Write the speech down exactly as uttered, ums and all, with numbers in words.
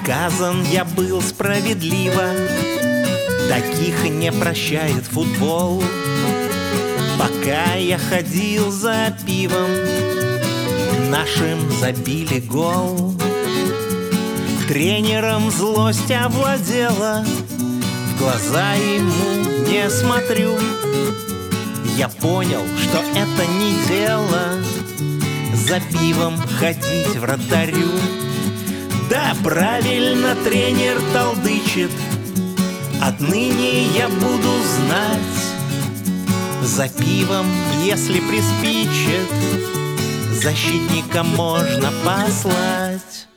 Наказан я был справедливо, таких не прощает футбол. Пока я ходил за пивом, нашим забили гол. Тренером злость овладела, в глаза ему не смотрю. Я понял, что это не дело за пивом ходить вратарю. Да, правильно тренер толдычит, отныне я буду знать: за пивом, если приспичит, защитника можно послать.